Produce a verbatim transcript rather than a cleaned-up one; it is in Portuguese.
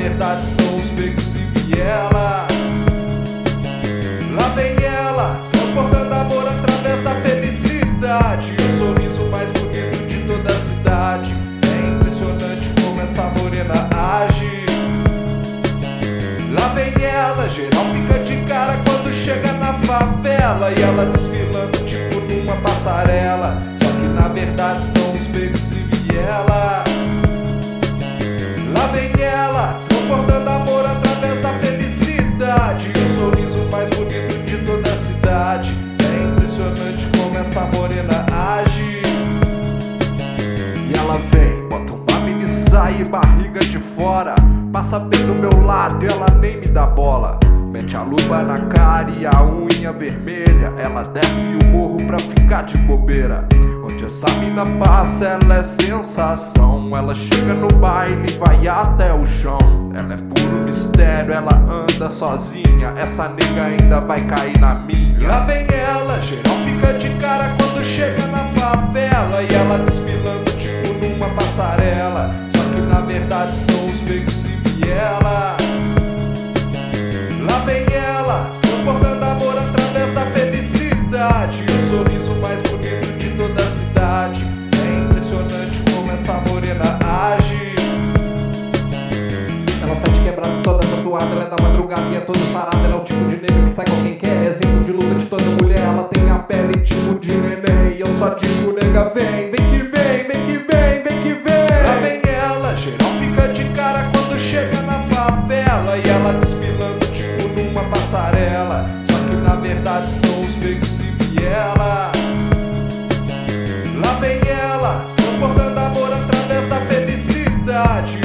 verdade são os becos e vielas. Lá vem ela, transportando amor através da felicidade, o sorriso mais bonito de toda a cidade. É impressionante como essa morena age. Lá vem ela, geral fica de cara quando chega na favela, e ela desfilando tipo numa passarela, só que na verdade são os becos e vielas. Lá vem ela, transportando amor através da felicidade, o sorriso mais bonito de toda a cidade. É impressionante como essa morena age. E ela vem, bota uma mini saia e barriga de fora, passa bem do meu lado e ela nem me dá bola. Mete a luva na cara e a unha vermelha, ela desce o morro pra ficar de bobeira. Onde essa mina passa, ela é sensação. Ela chega no baile e vai até o chão. Ela é puro mistério, ela anda sozinha. Essa nega ainda vai cair na minha. Lá vem ela, geral fica de cara quando chega na favela, e ela desfilando tipo numa passarela, só que na verdade são os becos e vielas. Lá vem ela, transportando amor através da felicidade, o sorriso mais bonito de toda a cidade. É impressionante como essa morena age. Ela sai de quebrada toda tatuada, ela é da madrugada e é toda sarada. Ela é o tipo de nega que sai com quem quer, exemplo de luta de toda mulher. Ela tem a pele tipo de neném, eu só digo nega vem, vem que vem, vem que vem, vem que vem. Lá vem ela, geral fica de cara quando chega na favela, e ela desfilando tipo numa passarela, só que na verdade são os becos e vielas. Lá vem ela, transportando amor através da felicidade,